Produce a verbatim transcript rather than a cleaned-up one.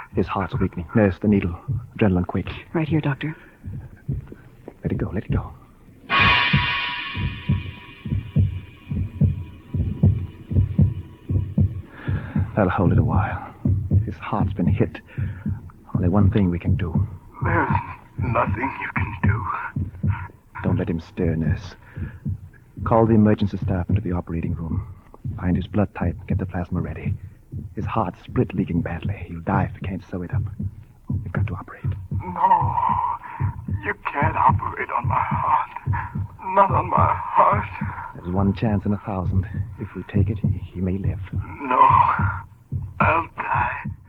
His heart's weakening. Nurse, the needle. Adrenaline, quick. Right here, Doctor. Let it go, let it go. That'll hold it a while. His heart's been hit. Only one thing we can do. There's nothing you can do. Don't let him stir, nurse. Call the emergency staff into the operating room. Find his blood type. Get the plasma ready. His heart's split leaking badly. He'll die if we can't sew it up. You've got to operate. No. You can't operate on my heart. Not on my heart. There's one chance in a thousand. If we take it, he may live. No.